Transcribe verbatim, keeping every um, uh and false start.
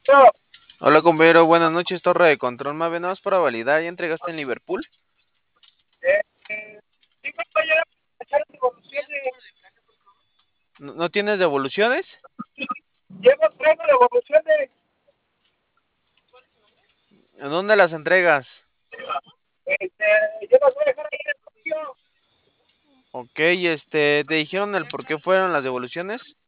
No, Hola compañero, buenas noches, torre de control. ¿Me venimos para validar? ¿Ya entregaste en Liverpool? eh, eh, sí, compañero, echaron devoluciones. ¿No, no tienes devoluciones? Llevo tres devoluciones. ¿En dónde las entregas? Este, yo las voy a dejar ahí en el colegio. Ok, este, ¿te dijeron el por qué fueron las devoluciones?